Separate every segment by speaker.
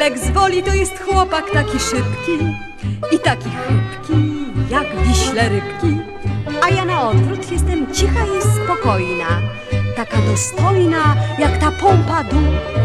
Speaker 1: Felek z Woli to jest chłopak taki szybki i taki chybki, jak wiśle rybki. A ja na odwrót jestem cicha i spokojna, taka dostojna jak ta Pompadu.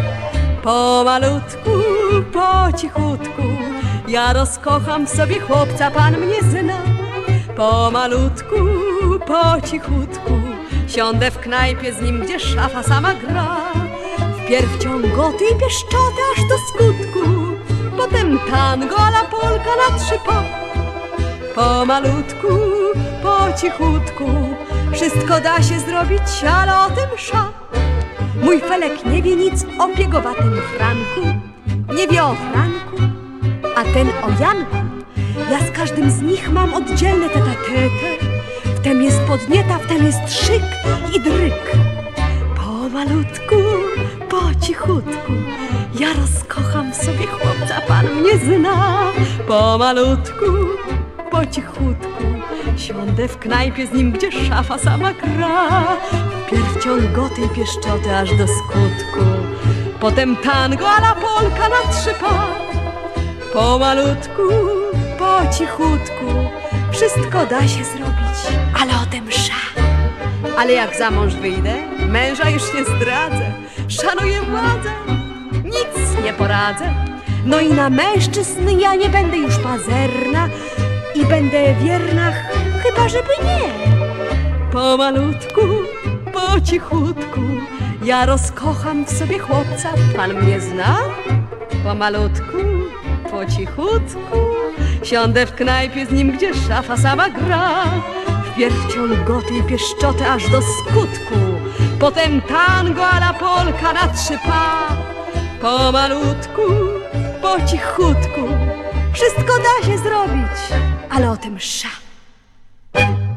Speaker 1: Pomalutku, po cichutku, ja rozkocham w sobie chłopca, pan mnie zna. Pomalutku, po cichutku, siądę w knajpie z nim, gdzie szafa sama gra. Wpierw ciągoty i pieszczoty aż do skutku, potem tango a la polka na 3 pa. Pomalutku, po cichutku, wszystko da się zrobić, ale o tym msza. Mój Felek nie wie nic o piegowatym Franku, nie wie o Franku, a ten o Janku. Ja z każdym z nich mam oddzielne tete-a-tete. Wtem jest podnieta, wtem jest szyk i dryk. Pomalutku, po cichutku, ja rozkocham w sobie chłopca, pan mnie zna. Pomalutku, po cichutku, siądę w knajpie z nim, gdzie szafa sama gra. Wpierw ciągoty i pieszczoty aż do skutku, potem tango a la polka na 3 pa. Pomalutku, po cichutku, wszystko da się zrobić, ale o tym msza. Ale jak za mąż wyjdę, męża już nie zdradzę. Szanuję władzę, nic nie poradzę. No i na mężczyzn ja nie będę już pazerna i będę wierna, chyba żeby nie. Pomalutku, po cichutku, ja rozkocham w sobie chłopca, pan mnie zna. Pomalutku, po cichutku, siądę w knajpie z nim, gdzie szafa sama gra. Wpierw ciągoty i pieszczoty aż do skutku, potem tango a la polka na 3 pa. Pomalutku, po cichutku, wszystko da się zrobić, ale o tym msza.